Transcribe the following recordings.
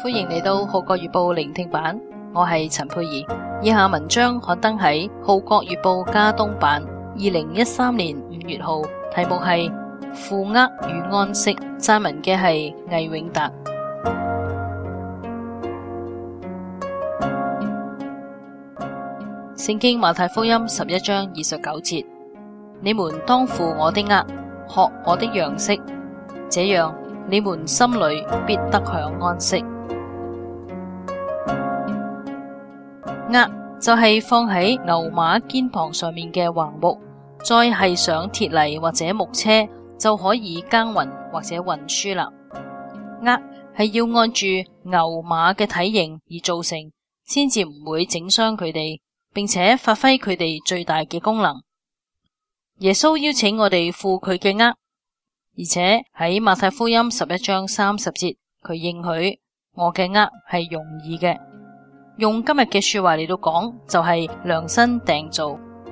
歡迎嚟到《號角月報》聆聽版，我係陳佩儀。以下文章刊登喺《號角月報》加東版2013年5月號，題目係《負軛與安息》，撰文嘅係魏永達。聖經馬太福音11章29節：你們當負我的軛，學我的樣式，這樣你們心裏必得享安息。軛就係放喺牛馬肩膀上面嘅橫木，再繫上鐵犁或者木車，就可以耕耘或者運輸啦。軛係要按住牛馬嘅體型而造成，先至唔會整傷佢哋，並且發揮佢哋最大嘅功能。耶穌邀請我哋負佢嘅軛，而且喺馬太福音11章30節，佢應許我嘅軛係容易嘅。用今日嘅說話嚟到講，就係量身訂造。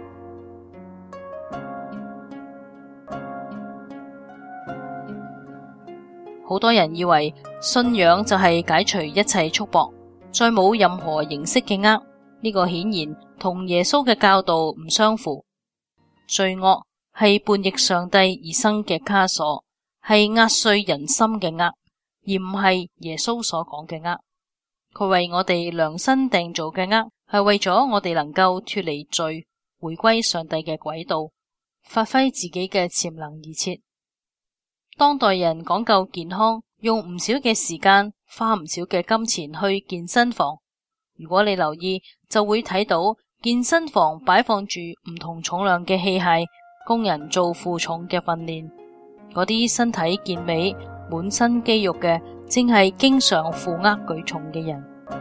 好多人以為信仰就係解除一切束縛，再冇任何形式嘅軛。呢個顯然同耶穌嘅教導唔相符。罪惡係叛逆上帝而生嘅枷鎖，係壓碎人心嘅軛，而唔係耶穌所講嘅軛。佢為我哋量身訂造嘅軛，係為咗我哋能夠脫離罪，回歸上帝嘅軌道，發揮自己嘅潛能而設。當代人講究健康，用唔少嘅時間，花唔少嘅金錢去健身房。如果你留意，就會睇到健身房擺放住唔同重量嘅器械，工人做負重嘅訓練。嗰啲身體健美、滿身肌肉嘅，正係經常負軛舉重嘅人。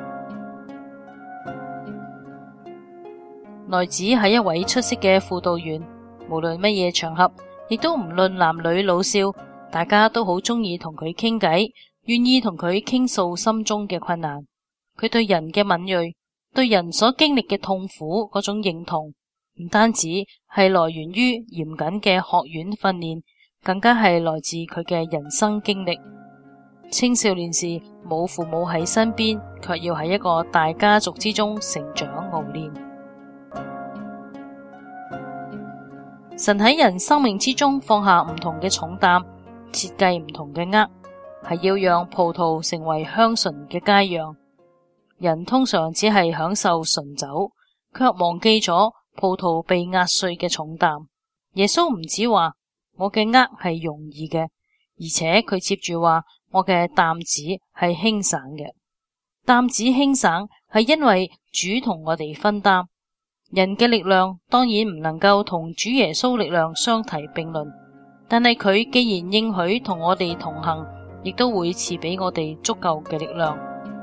內子係一位出色嘅輔導員，無論乜嘢場合，亦都唔論男女老少，大家都好鍾意同佢傾偈，願意同佢傾訴心中嘅困難。佢對人嘅敏銳，對人所經歷嘅痛苦嗰種認同，唔單止係來源於嚴謹嘅學院訓練，更加係來自佢嘅人生經歷。青少年時冇父母喺身邊，卻要喺一個大家族之中成長熬練。神喺人生命之中放下唔同嘅重擔，設計唔同嘅軛，係要讓葡萄成為香醇嘅佳釀。人通常只係享受醇酒，卻忘記咗葡萄被壓碎嘅重擔。耶穌唔止話我嘅軛係容易嘅，而且佢接住話我嘅擔子係輕省嘅。擔子輕省係因為主同我哋分擔。人嘅力量當然唔能夠同主耶穌力量相提並論，但係佢既然應許同我哋同行，亦都會賜俾我哋足夠嘅力量。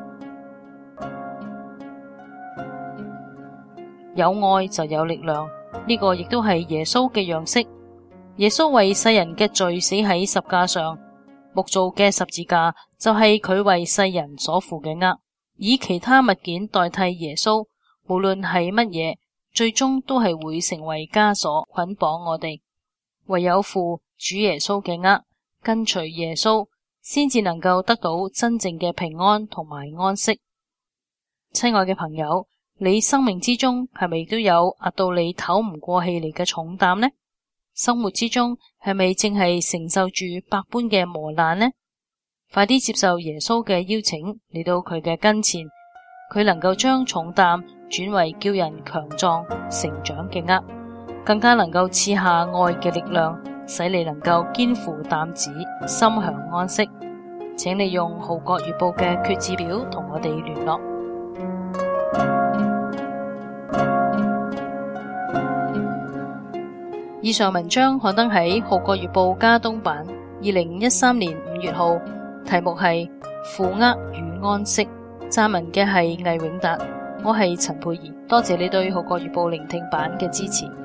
有愛就有力量，呢個亦都係耶穌嘅樣式。耶穌為世人嘅罪死喺十架上，木造嘅十字架就係佢為世人所負嘅軛，以其他物件代替耶穌，無論係乜嘢，最終都係會成為枷鎖，捆綁我哋。唯有負主耶穌嘅軛，跟隨耶穌，先至能夠得到真正嘅平安同埋安息。親愛嘅朋友，你生命之中係咪都有壓到你唞唔過氣嚟嘅重擔呢？生活之中係咪正係承受住百般嘅磨難呢？快啲接受耶穌嘅邀請，嚟到佢嘅跟前，佢能夠將重擔轉為叫人強壯成長嘅軛，更加能夠賜下愛嘅力量，使你能夠肩負擔子，心享安息。請你用《號角月報》嘅決志表同我哋聯絡。以上文章刊登喺《號角月報》加東版2013年5月號，題目係《負軛與安息》，撰文嘅係魏永達。我係陳佩儀，多謝你對《號角月報》聆聽版嘅支持。